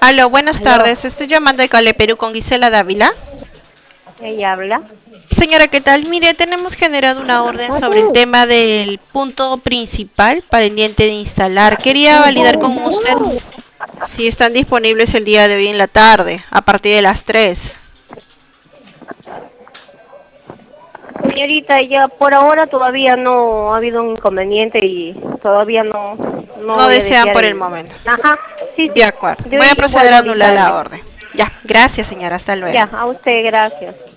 Aló, buenas Aló, tardes. Estoy llamando de Cale Perú con Gisela Dávila. ella habla. Señora, ¿qué tal? Mire, tenemos generado una orden sobre el tema del punto principal pendiente de instalar. Quería validar con usted si están disponibles el día de hoy en la tarde, a partir de las 3. Señorita, ya por ahora todavía no ha habido un inconveniente y todavía no No voy a desean desear por el el... momento. Ajá, sí, De sí, acuerdo. yo Voy a ya proceder vuelvo a a anular la avisarle. orden. Ya, gracias, señora. Hasta Ya, luego. a usted gracias.